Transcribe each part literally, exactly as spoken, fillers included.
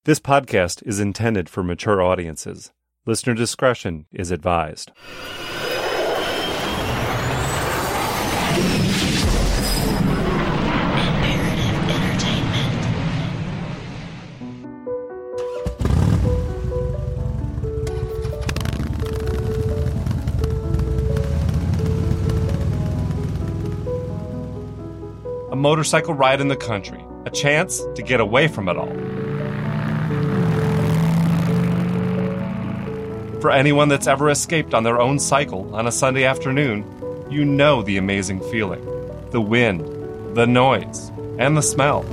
This podcast is intended for mature audiences. Listener discretion is advised. A motorcycle ride in the country, a chance to get away from it all. For anyone that's ever escaped on their own cycle on a Sunday afternoon, you know the amazing feeling, the wind, the noise, and the smell.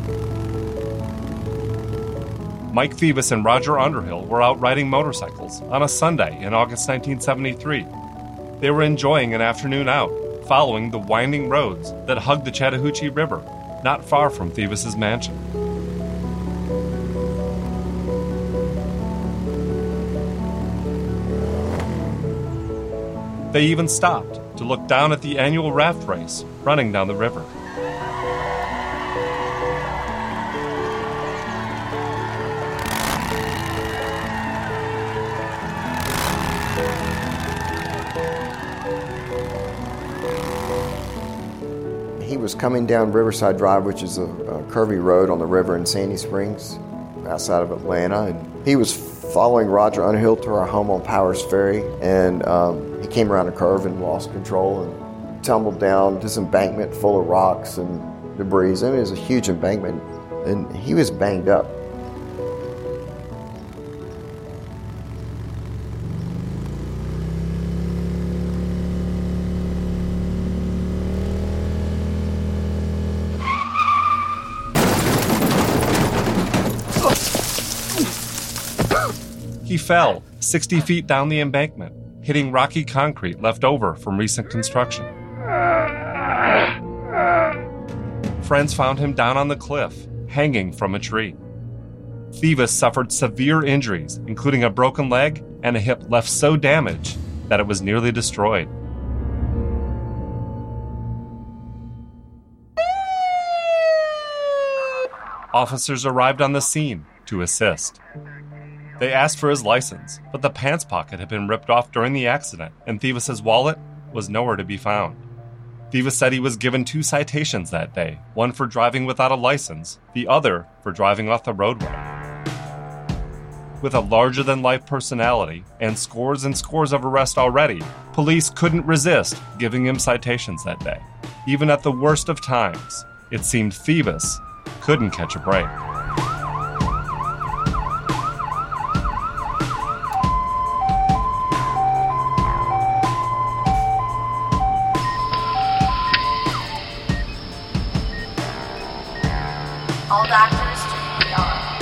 Mike Thevis and Roger Underhill were out riding motorcycles on a Sunday in August nineteen seventy-three. They were enjoying an afternoon out, following the winding roads that hug the Chattahoochee River, not far from Thevis's mansion. They even stopped to look down at the annual raft race running down the river. He was coming down Riverside Drive, which is a, a curvy road on the river in Sandy Springs, outside of Atlanta. And he was following Roger Underhill to our home on Powers Ferry, and um, he came around a curve and lost control and tumbled down this embankment full of rocks and debris. I mean, it was a huge embankment, and he was banged up. He fell sixty feet down the embankment, hitting rocky concrete left over from recent construction. Friends found him down on the cliff, hanging from a tree. Thevis suffered severe injuries, including a broken leg and a hip left so damaged that it was nearly destroyed. Officers arrived on the scene to assist. They asked for his license, but the pants pocket had been ripped off during the accident, and Thevis's wallet was nowhere to be found. Thevis said he was given two citations that day, one for driving without a license, the other for driving off the roadway. With a larger-than-life personality and scores and scores of arrests already, police couldn't resist giving him citations that day. Even at the worst of times, it seemed Thevis couldn't catch a break. All doctors to the E R.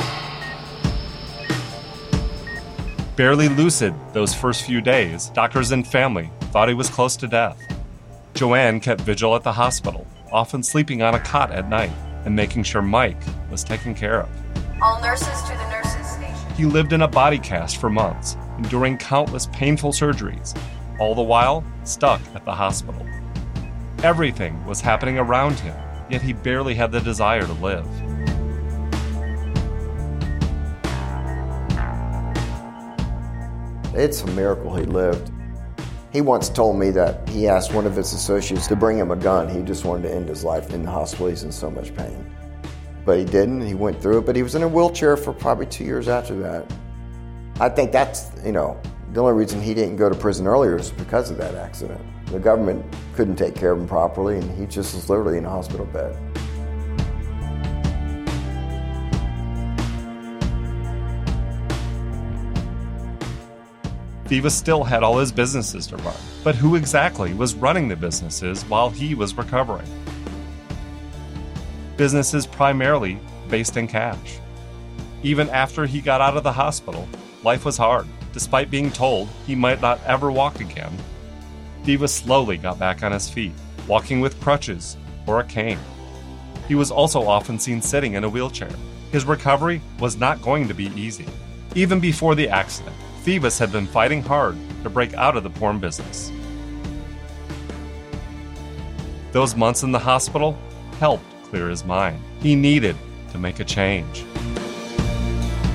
Barely lucid those first few days, doctors and family thought he was close to death. Joanne kept vigil at the hospital, often sleeping on a cot at night and making sure Mike was taken care of. All nurses to the nurses station. He lived in a body cast for months, enduring countless painful surgeries, all the while stuck at the hospital. Everything was happening around him, yet he barely had the desire to live. It's a miracle he lived. He once told me that he asked one of his associates to bring him a gun. He just wanted to end his life in the hospital. He's in so much pain. But he didn't. He went through it, but he was in a wheelchair for probably two years after that. I think that's, you know, the only reason he didn't go to prison earlier is because of that accident. The government couldn't take care of him properly, and he just was literally in a hospital bed. Thevis still had all his businesses to run, but who exactly was running the businesses while he was recovering? Businesses primarily based in cash. Even after he got out of the hospital, life was hard. Despite being told he might not ever walk again, Thevis slowly got back on his feet, walking with crutches or a cane. He was also often seen sitting in a wheelchair. His recovery was not going to be easy. Even before the accident, Thevis had been fighting hard to break out of the porn business. Those months in the hospital helped clear his mind. He needed to make a change.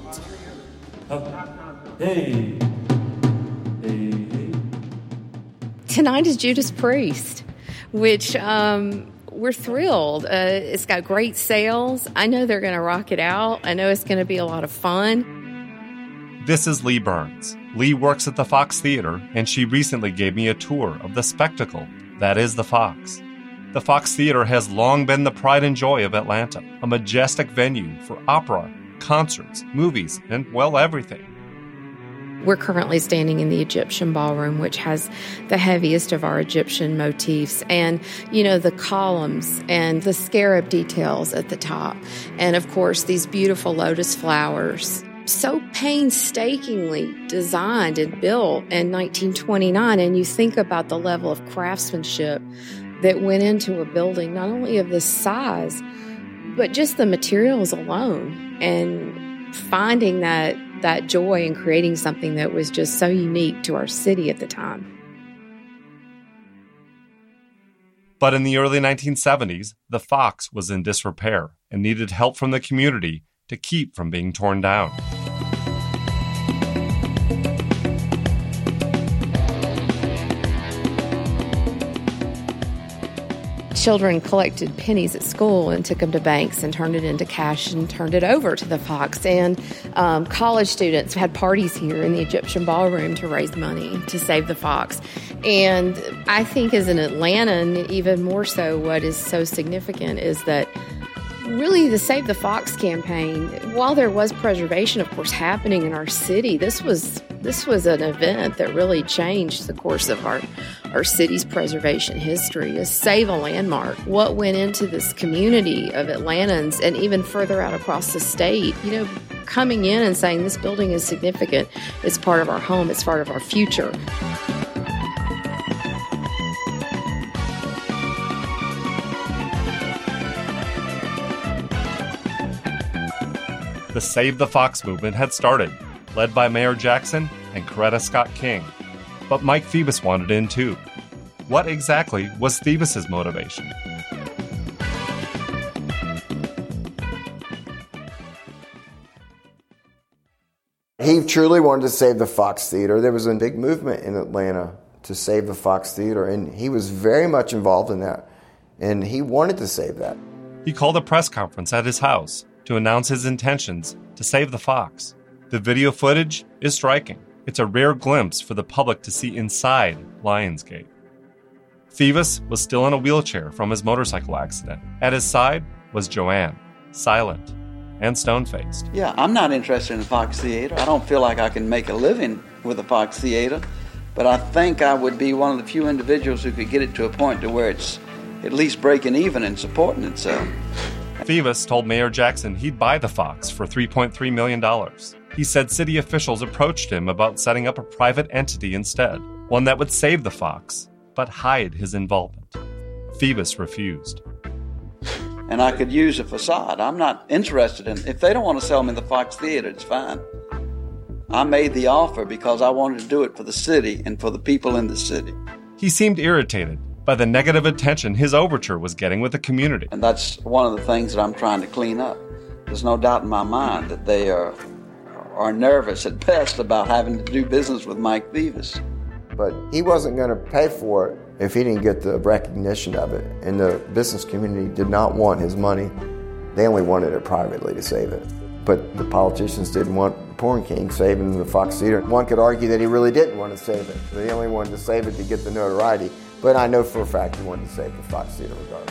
Hey. Hey, hey. Tonight is Judas Priest, which um, we're thrilled. Uh, it's got great sales. I know they're going to rock it out. I know it's going to be a lot of fun. This is Lee Burns. Lee works at the Fox Theater, and she recently gave me a tour of the spectacle that is the Fox. The Fox Theater has long been the pride and joy of Atlanta, a majestic venue for opera, concerts, movies, and, well, everything. We're currently standing in the Egyptian ballroom, which has the heaviest of our Egyptian motifs, and, you know, the columns and the scarab details at the top, and, of course, these beautiful lotus flowers. So painstakingly designed and built in nineteen twenty-nine, and you think about the level of craftsmanship that went into a building, not only of this size, but just the materials alone, and finding that that joy in creating something that was just so unique to our city at the time. But in the early nineteen seventies, the Fox was in disrepair and needed help from the community to keep from being torn down. Children collected pennies at school and took them to banks and turned it into cash and turned it over to the Fox. And um, college students had parties here in the Egyptian ballroom to raise money to save the Fox. And I think as an Atlantan, even more so, what is so significant is that really the Save the Fox campaign, while there was preservation, of course, happening in our city, this was this was an event that really changed the course of our, our city's preservation history. To save a landmark, what went into this community of Atlantans and even further out across the state, you know, coming in and saying this building is significant, it's part of our home, it's part of our future. The Save the Fox movement had started, led by Mayor Jackson and Coretta Scott King. But Mike Phoebus wanted in too. What exactly was Phoebus's motivation? He truly wanted to save the Fox Theater. There was a big movement in Atlanta to save the Fox Theater, and he was very much involved in that, and he wanted to save that. He called a press conference at his house to announce his intentions to save the Fox. The video footage is striking. It's a rare glimpse for the public to see inside Lionsgate. Phoebus was still in a wheelchair from his motorcycle accident. At his side was Joanne, silent and stone-faced. Yeah, I'm not interested in the Fox Theater. I don't feel like I can make a living with the Fox Theater, but I think I would be one of the few individuals who could get it to a point to where it's at least breaking even and supporting itself. Phoebus told Mayor Jackson he'd buy the Fox for three point three million dollars. He said city officials approached him about setting up a private entity instead, one that would save the Fox, but hide his involvement. Phoebus refused. And I could use a facade. I'm not interested in, if they don't want to sell me the Fox Theater, it's fine. I made the offer because I wanted to do it for the city and for the people in the city. He seemed irritated by the negative attention his overture was getting with the community. And that's one of the things that I'm trying to clean up. There's no doubt in my mind that they are are nervous at best about having to do business with Mike Phoebus. But he wasn't going to pay for it if he didn't get the recognition of it. And the business community did not want his money. They only wanted it privately to save it. But the politicians didn't want Porn King saving the Fox Theater. One could argue that he really didn't want to save it. They only wanted to save it to get the notoriety. But I know for a fact he wanted to save the Fox Theater regardless.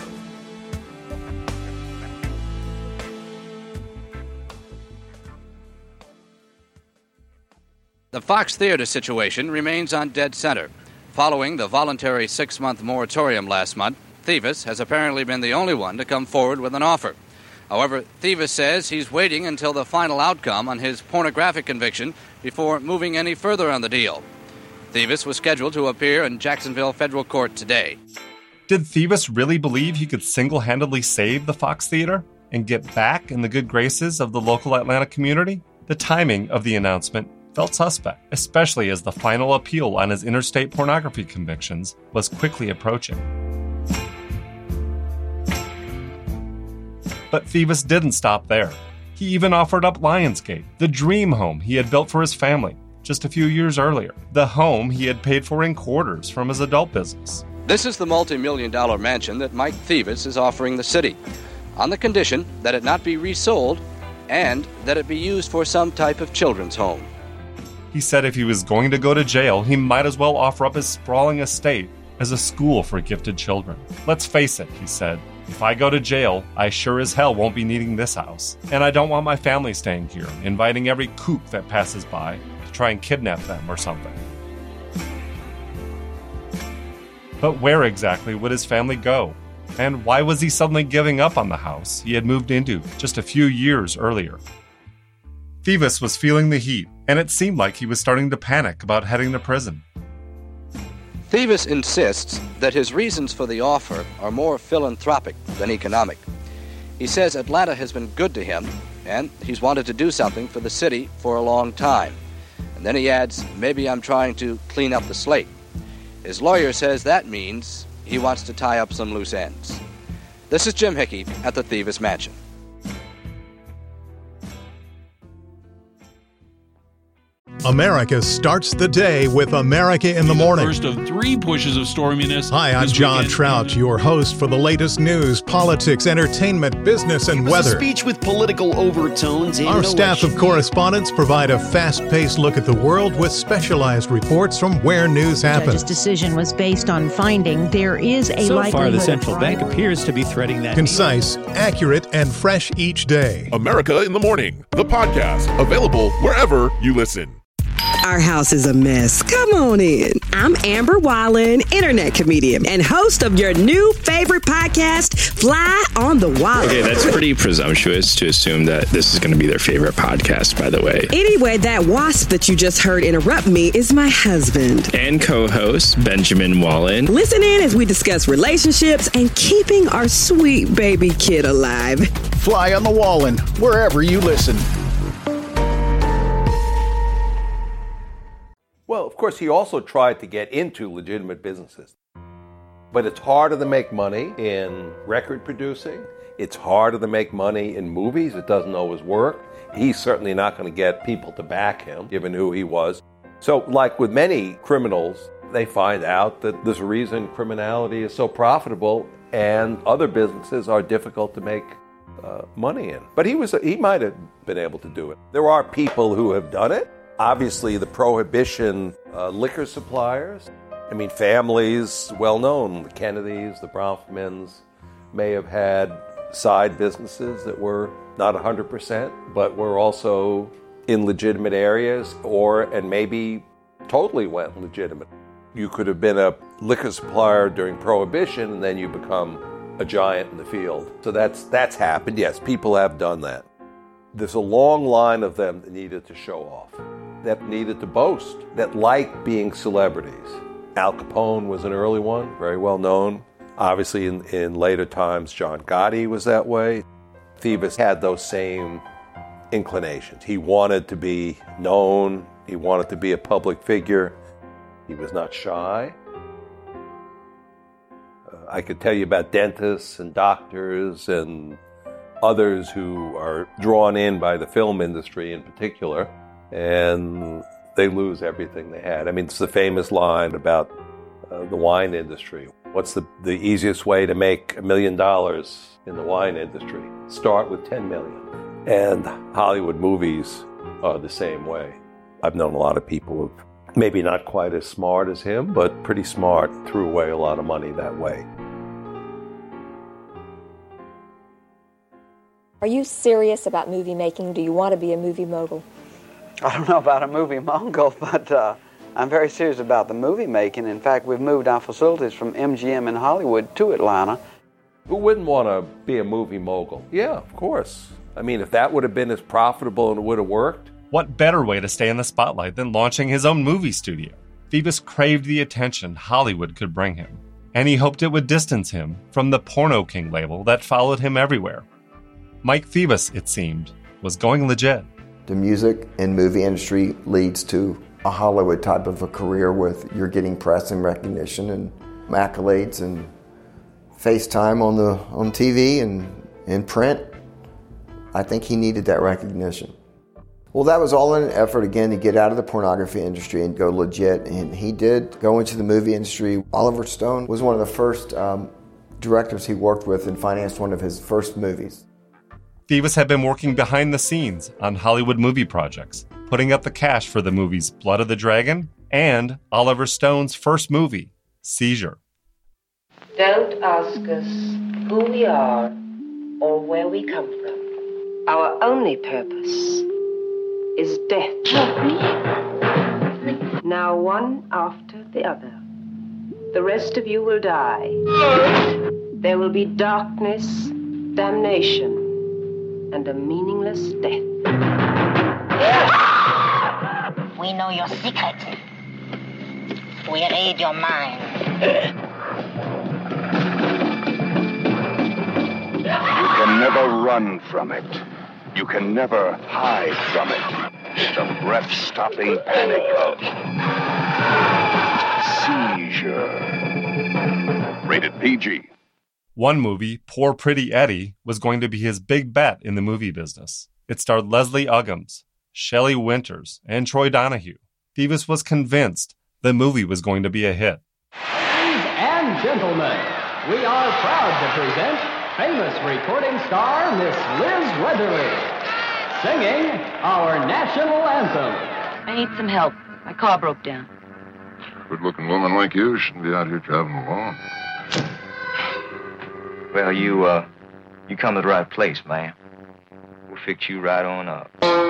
The Fox Theater situation remains on dead center. Following the voluntary six-month moratorium last month, Phoebus has apparently been the only one to come forward with an offer. However, Phoebus says he's waiting until the final outcome on his pornographic conviction before moving any further on the deal. Phoebus was scheduled to appear in Jacksonville federal court today. Did Phoebus really believe he could single-handedly save the Fox Theater and get back in the good graces of the local Atlanta community? The timing of the announcement felt suspect, especially as the final appeal on his interstate pornography convictions was quickly approaching. But Phoebus didn't stop there. He even offered up Lionsgate, the dream home he had built for his family just a few years earlier, the home he had paid for in quarters from his adult business. This is the multi-million dollar mansion that Mike Thieves is offering the city, on the condition that it not be resold and that it be used for some type of children's home. He said if he was going to go to jail, he might as well offer up his sprawling estate as a school for gifted children. Let's face it, he said, if I go to jail, I sure as hell won't be needing this house. And I don't want my family staying here, inviting every kook that passes by to try and kidnap them or something. But where exactly would his family go? And why was he suddenly giving up on the house he had moved into just a few years earlier? Thieves was feeling the heat, and it seemed like he was starting to panic about heading to prison. Thieves insists that his reasons for the offer are more philanthropic than economic. He says Atlanta has been good to him, and he's wanted to do something for the city for a long time. And then he adds, maybe I'm trying to clean up the slate. His lawyer says that means he wants to tie up some loose ends. This is Jim Hickey at the Thieves Mansion. America starts the day with America in the Morning. First of three pushes of storminess. Hi, I'm John Trout, your host for the latest news, politics, entertainment, business, and weather. A speech with political overtones. Our staff of correspondents provide a fast-paced look at the world with specialized reports from where news happens. The judge's decision was based on finding there is a so likelihood. So far, the central bank appears to be threading that. Concise, accurate, and fresh each day. America in the Morning, the podcast, available wherever you listen. Our house is a mess. Come on in. I'm Amber Wallen, internet comedian and host of your new favorite podcast, Fly on the Wall. Okay, that's pretty presumptuous to assume that this is going to be their favorite podcast, by the way. Anyway, that wasp that you just heard interrupt me is my husband. And co-host, Benjamin Wallen. Listen in as we discuss relationships and keeping our sweet baby kid alive. Fly on the Wallen, wherever you listen. Well, of course, he also tried to get into legitimate businesses. But it's harder to make money in record producing. It's harder to make money in movies. It doesn't always work. He's certainly not going to get people to back him, given who he was. So, like with many criminals, they find out that there's a reason criminality is so profitable and other businesses are difficult to make uh, money in. But he was he might have been able to do it. There are people who have done it. Obviously, the prohibition uh, liquor suppliers, I mean, families, well known, the Kennedys, the Bronfmans, may have had side businesses that were not one hundred percent, but were also in legitimate areas, or, and maybe totally went legitimate. You could have been a liquor supplier during Prohibition, and then you become a giant in the field. So that's that's happened. Yes, people have done that. There's a long line of them that needed to show off, that needed to boast, that liked being celebrities. Al Capone was an early one, very well known. Obviously, in, in later times, John Gotti was that way. Thieves had those same inclinations. He wanted to be known. He wanted to be a public figure. He was not shy. Uh, I could tell you about dentists and doctors and others who are drawn in by the film industry in particular, and they lose everything they had. I mean, it's the famous line about uh, the wine industry. What's the, the easiest way to make a million dollars in the wine industry? Start with ten million. And Hollywood movies are the same way. I've known a lot of people who maybe not quite as smart as him, but pretty smart, threw away a lot of money that way. Are you serious about movie making? Do you want to be a movie mogul? I don't know about a movie mogul, but uh, I'm very serious about the movie making. In fact, we've moved our facilities from M G M in Hollywood to Atlanta. Who wouldn't want to be a movie mogul? Yeah, of course. I mean, if that would have been as profitable and it would have worked. What better way to stay in the spotlight than launching his own movie studio? Thieves craved the attention Hollywood could bring him, and he hoped it would distance him from the Porno King label that followed him everywhere. Mike Thieves, it seemed, was going legit. The music and movie industry leads to a Hollywood type of a career with you're getting press and recognition and accolades and FaceTime on the on T V and in print. I think he needed that recognition. Well, that was all in an effort, again, to get out of the pornography industry and go legit. And he did go into the movie industry. Oliver Stone was one of the first um, directors he worked with and financed one of his first movies. Thieves had been working behind the scenes on Hollywood movie projects, putting up the cash for the movies Blood of the Dragon and Oliver Stone's first movie, Seizure. Don't ask us who we are or where we come from. Our only purpose is death. Now one after the other. The rest of you will die. There will be darkness, damnation, and a meaningless death. We know your secret. We'll read your mind. You can never run from it. You can never hide from it. The breath-stopping panic of seizure. Rated P G. One movie, Poor Pretty Eddie, was going to be his big bet in the movie business. It starred Leslie Uggams, Shelley Winters, and Troy Donahue. Thieves was convinced the movie was going to be a hit. Ladies and gentlemen, we are proud to present famous recording star Miss Liz Weatherly, singing our national anthem. I need some help. My car broke down. Good-looking woman like you shouldn't be out here traveling alone. Well, you, uh, you come to the right place, man. We'll fix you right on up.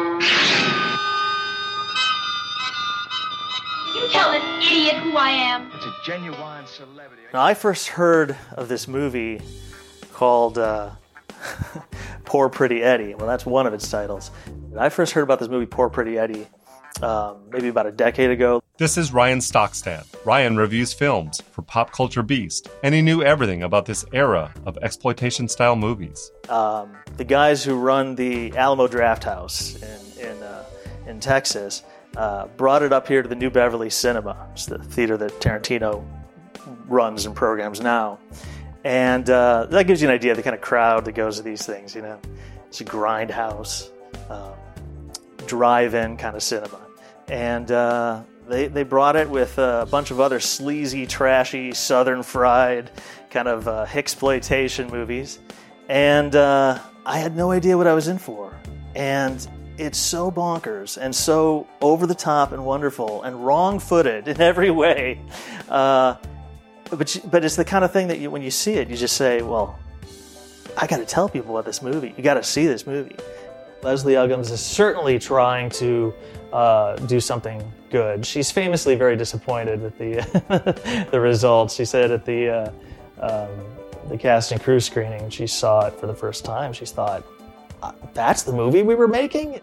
You tell this idiot who I am. It's a genuine celebrity. Now, I first heard of this movie called uh, Poor Pretty Eddie. Well, that's one of its titles. I first heard about this movie, Poor Pretty Eddie, um, maybe about a decade ago. This is Ryan Stockstad. Ryan reviews films for Pop Culture Beast, and he knew everything about this era of exploitation-style movies. Um, the guys who run the Alamo Drafthouse in in, uh, in Texas uh, brought it up here to the New Beverly Cinema. It's the theater that Tarantino runs and programs now. And uh, that gives you an idea of the kind of crowd that goes to these things, you know. It's a grindhouse, um, drive-in kind of cinema. And uh, they they brought it with a bunch of other sleazy, trashy, southern fried kind of uh, hicksploitation movies. And uh, I had no idea what I was in for. And it's so bonkers and so over-the-top and wonderful and wrong-footed in every way. Uh, but but it's the kind of thing that you, when you see it, you just say, well, I got to tell people about this movie. You got to see this movie. Leslie Uggams is certainly trying to uh, do something good. She's famously very disappointed with the the results. She said at the uh, um, the cast and crew screening, when she saw it for the first time, she thought, uh, "That's the movie we were making."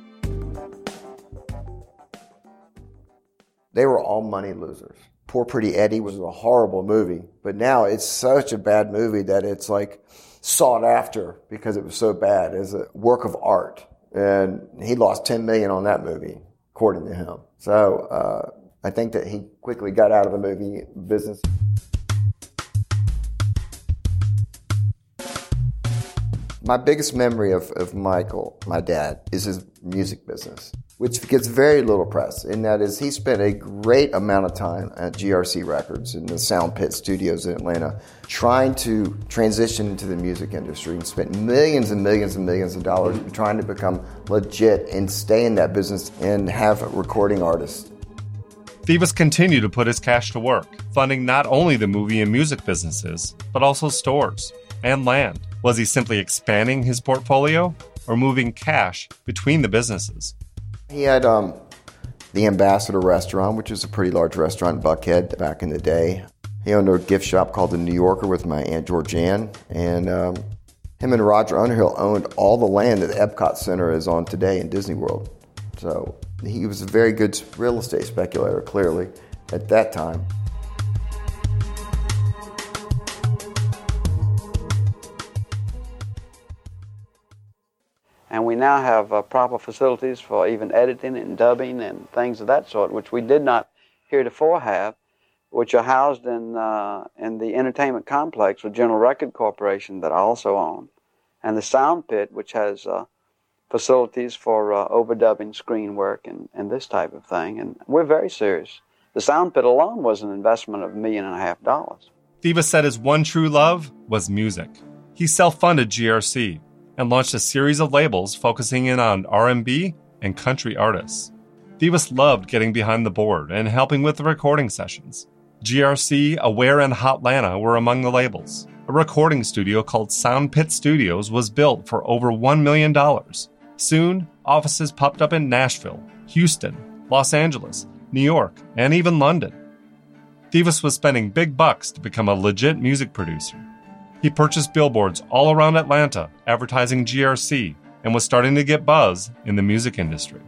They were all money losers. Poor Pretty Eddie was a horrible movie, but now it's such a bad movie that it's like sought after because it was so bad as a work of art. And he lost ten million dollars on that movie, according to him. So uh, I think that he quickly got out of the movie business. My biggest memory of, of Michael, my dad, is his music business, which gets very little press. And that is, he spent a great amount of time at G R C Records in the Sound Pit studios in Atlanta trying to transition into the music industry and spent millions and millions and millions of dollars trying to become legit and stay in that business and have recording artists. Thieves continued to put his cash to work, funding not only the movie and music businesses, but also stores and land. Was he simply expanding his portfolio or moving cash between the businesses? He had um, the Ambassador Restaurant, which was a pretty large restaurant in Buckhead back in the day. He owned a gift shop called the New Yorker with my Aunt Georgianne. And um, him and Roger Underhill owned all the land that the Epcot Center is on today in Disney World. So he was a very good real estate speculator, clearly, at that time. And we now have uh, proper facilities for even editing and dubbing and things of that sort, which we did not heretofore have, which are housed in uh, in the entertainment complex with General Record Corporation that I also own, and the Sound Pit, which has uh, facilities for uh, overdubbing screen work and, and this type of thing. And we're very serious. The sound pit alone was an investment of a million and a half dollars. Thevis said his one true love was music. He self-funded G R C and launched a series of labels focusing in on R and B and country artists. Thevis loved getting behind the board and helping with the recording sessions. G R C, Aware, and Hotlanta were among the labels. A recording studio called Sound Pit Studios was built for over one million dollars. Soon, offices popped up in Nashville, Houston, Los Angeles, New York, and even London. Thevis was spending big bucks to become a legit music producer. He purchased billboards all around Atlanta advertising G R C and was starting to get buzz in the music industry.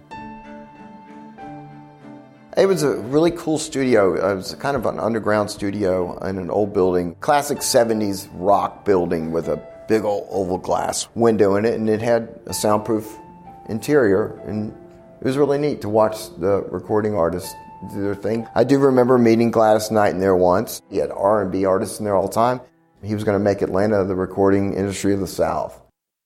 It was a really cool studio. It was kind of an underground studio in an old building, classic seventies rock building with a big old oval glass window in it, and it had a soundproof interior, and it was really neat to watch the recording artists do their thing. I do remember meeting Gladys Knight in there once. He had R and B artists in there all the time. He was going to make Atlanta the recording industry of the South.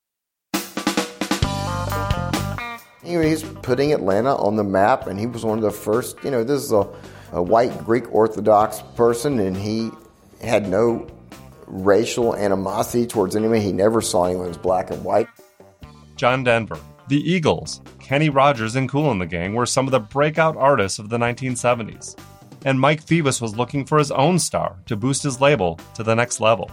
He's putting Atlanta on the map, and he was one of the first. You know, this is a, a white Greek Orthodox person, and he had no racial animosity towards anyone. He never saw anyone as black and white. John Denver, the Eagles, Kenny Rogers, and Kool and the Gang were some of the breakout artists of the nineteen seventies. And Mike Thevis was looking for his own star to boost his label to the next level.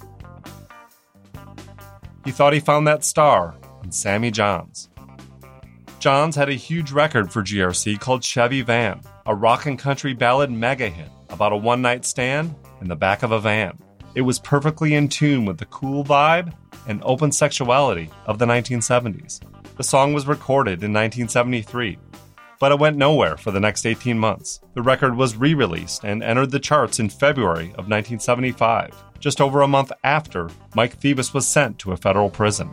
He thought he found that star in Sammy Johns. Johns had a huge record for G R C called Chevy Van, a rock and country ballad mega hit about a one-night stand in the back of a van. It was perfectly in tune with the cool vibe and open sexuality of the nineteen seventies. The song was recorded in nineteen seventy-three, but it went nowhere for the next eighteen months. The record was re-released and entered the charts in February of nineteen seventy-five, just over a month after Mike Thevis was sent to a federal prison.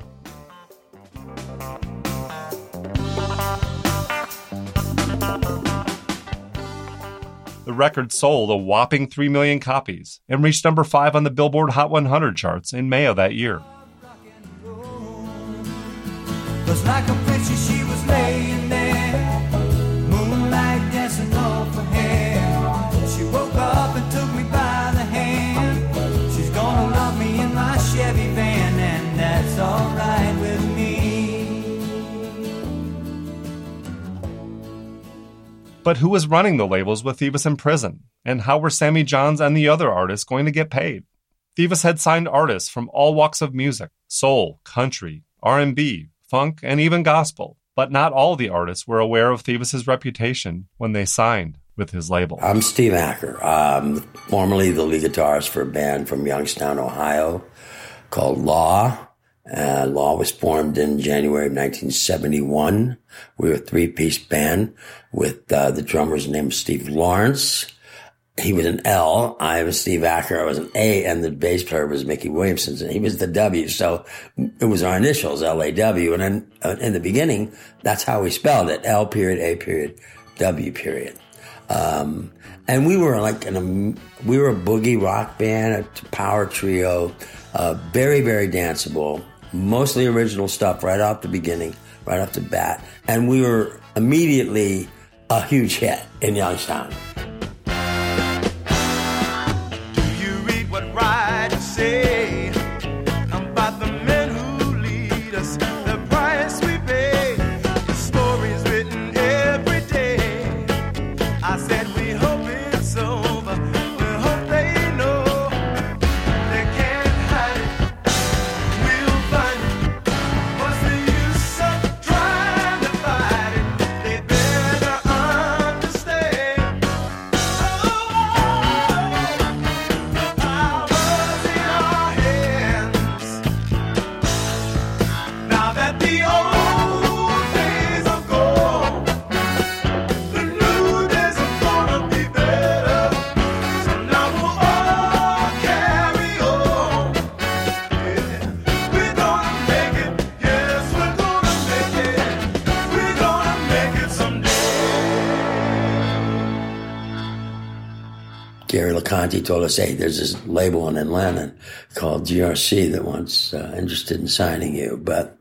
The record sold a whopping three million copies and reached number five on the Billboard Hot one hundred charts in May of that year. Was like a princess, she was laying there, moonlight dancing off her hair. She woke up and took me by the hand. She's gonna love me in my Chevy van, and that's alright with me. But who was running the labels with Thevis in prison? And how were Sammy Johns and the other artists going to get paid? Thevis had signed artists from all walks of music: soul, country, R and B, funk, and even gospel. But not all the artists were aware of Thevis's reputation when they signed with his label. I'm Steve Acker, um, formerly the lead guitarist for a band from Youngstown, Ohio, called Law. Uh, Law was formed in January of nineteen seventy-one. We were a three-piece band with uh, the drummer's name Steve Lawrence. He was an L. I was Steve Acker. I was an A, and the bass player was Mickey Williamson, and he was the W. So it was our initials, L A W. And then uh, in the beginning, that's how we spelled it: L period, A period, W period. Um, and we were like in a, we were a boogie rock band, a power trio, uh, very, very danceable, mostly original stuff right off the beginning, right off the bat. And we were immediately a huge hit in Youngstown. Say about the men who lead us, the price we pay, the stories written every day. I said we hope it's over, we hope they know they can't hide it, we'll find it. What's the use of trying to fight it? They better understand. Oh, the power. Gary LeConte told us, hey, there's this label in Atlanta called G R C that wants uh, interested in signing you. But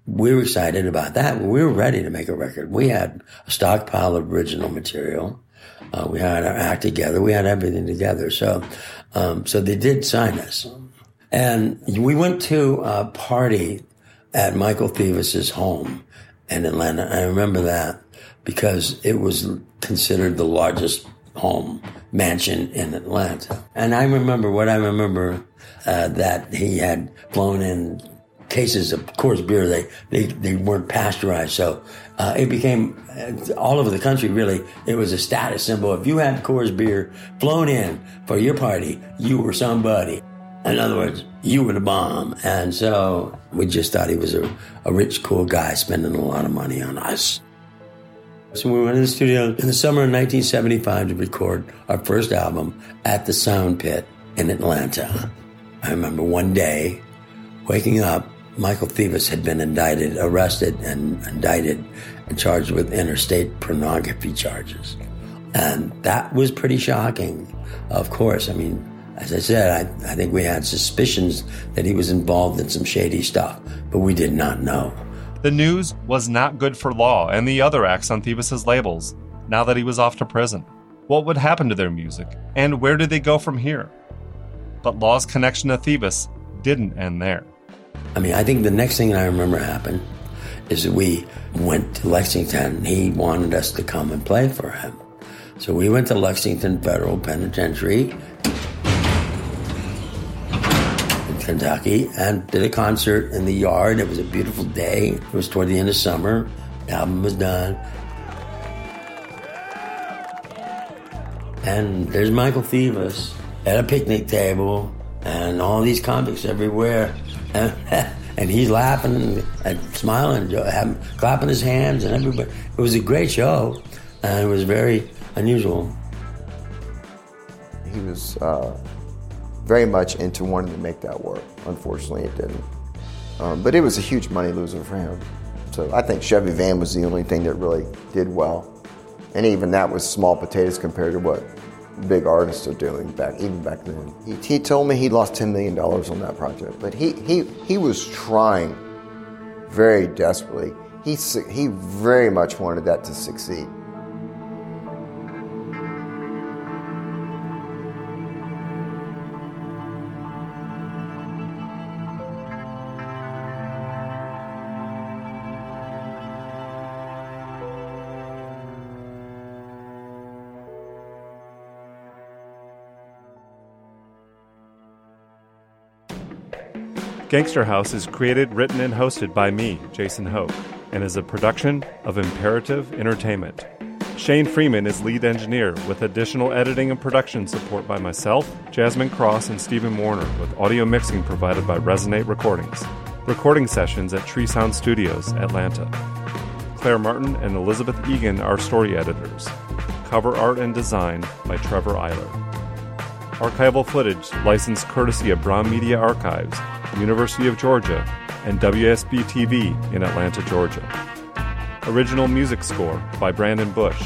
we were excited about that. We were ready to make a record. We had a stockpile of original material. Uh, we had our act together. We had everything together. So, um, so they did sign us. And we went to a party at Michael Thevis's home in Atlanta. I remember that because it was considered the largest home mansion in Atlanta. And I remember what I remember, uh, that he had flown in cases of Coors beer. They, they, they weren't pasteurized. So, uh, it became uh, all over the country, really. It was a status symbol. If you had Coors beer flown in for your party, you were somebody. In other words, you were the bomb. And so we just thought he was a, a rich, cool guy spending a lot of money on us. So we went in the studio in the summer of nineteen seventy-five to record our first album at the Sound Pit in Atlanta. I remember one day waking up, Michael Thevis had been indicted, arrested and indicted and charged with interstate pornography charges. And that was pretty shocking, of course. I mean, as I said, I, I think we had suspicions that he was involved in some shady stuff, but we did not know. The news was not good for Law and the other acts on Thevis's labels now that he was off to prison. What would happen to their music, and where did they go from here? But Law's connection to Thevis didn't end there. I mean, I think the next thing I remember happened is that we went to Lexington. He wanted us to come and play for him. So we went to Lexington Federal Penitentiary in Kentucky and did a concert in the yard. It was a beautiful day. It was toward the end of summer. The album was done. And there's Michael Thevis at a picnic table and all these convicts everywhere. And, and he's laughing and, and smiling, and clapping his hands, and everybody. It was a great show, and it was very unusual. He was uh, very much into wanting to make that work. Unfortunately, it didn't. Um, but it was a huge money loser for him. So I think Chevy Van was the only thing that really did well. And even that was small potatoes compared to what big artists are doing back, even back then. He, he told me he lost ten million dollars on that project, but he, he, he was trying very desperately. He, he very much wanted that to succeed. Gangster House is created, written, and hosted by me, Jason Hoke, and is a production of Imperative Entertainment. Shane Freeman is lead engineer, with additional editing and production support by myself, Jasmine Cross, and Stephen Warner, with audio mixing provided by Resonate Recordings. Recording sessions at Tree Sound Studios, Atlanta. Claire Martin and Elizabeth Egan are story editors. Cover art and design by Trevor Eiler. Archival footage licensed courtesy of Braun Media Archives, University of Georgia, and W S B T V in Atlanta, Georgia. Original music score by Brandon Bush.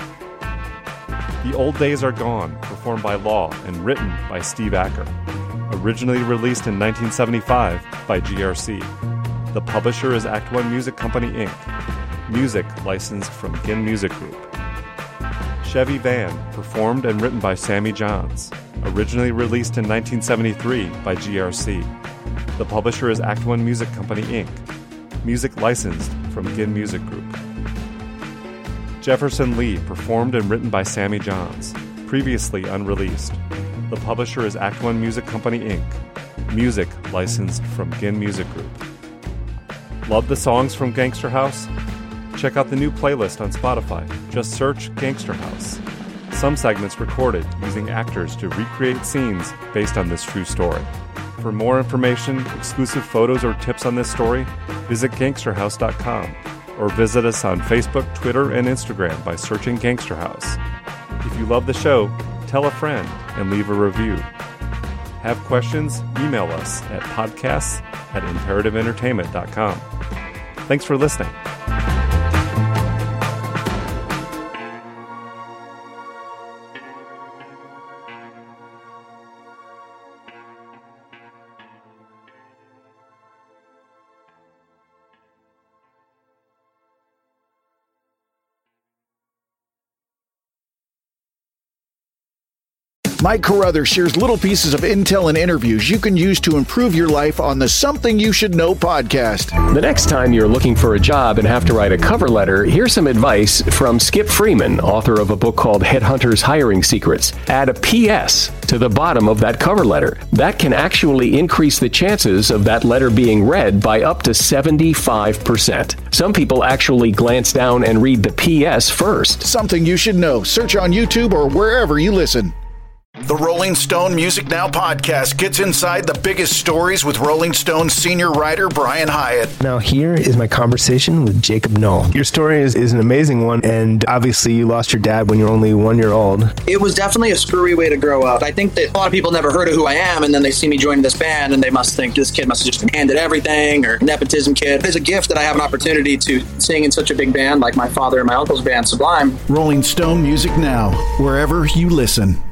The Old Days Are Gone, performed by Law and written by Steve Acker. Originally released in nineteen seventy-five by G R C. The publisher is Act One Music Company, Incorporated. Music licensed from Ginn Music Group. Chevy Van, performed and written by Sammy Johns. Originally released in nineteen seventy-three by G R C. The publisher is Act One Music Company, Incorporated. Music licensed from Ginn Music Group. Jefferson Lee, performed and written by Sammy Johns. Previously unreleased. The publisher is Act One Music Company, Incorporated. Music licensed from Ginn Music Group. Love the songs from Gangster House? Check out the new playlist on Spotify. Just search Gangster House. Some segments recorded using actors to recreate scenes based on this true story. For more information, exclusive photos, or tips on this story, visit gangster house dot com or visit us on Facebook, Twitter, and Instagram by searching Gangster House. If you love the show, tell a friend and leave a review. Have questions? Email us at podcasts at imperative entertainment dot com. Thanks for listening. Mike Carruthers shares little pieces of intel and interviews you can use to improve your life on the Something You Should Know podcast. The next time you're looking for a job and have to write a cover letter, here's some advice from Skip Freeman, author of a book called Headhunters Hiring Secrets. Add a P S to the bottom of that cover letter. That can actually increase the chances of that letter being read by up to seventy-five percent. Some people actually glance down and read the P S first. Something You Should Know. Search on YouTube or wherever you listen. The Rolling Stone Music Now podcast gets inside the biggest stories with Rolling Stone's senior writer, Brian Hyatt. Now here is my conversation with Jacob Knoll. Your story is, is an amazing one, and obviously you lost your dad when you were only one year old. It was definitely a screwy way to grow up. I think that a lot of people never heard of who I am, and then they see me joining this band, and they must think this kid must have just been handed everything, or nepotism kid. It's a gift that I have an opportunity to sing in such a big band like my father and my uncle's band, Sublime. Rolling Stone Music Now, wherever you listen.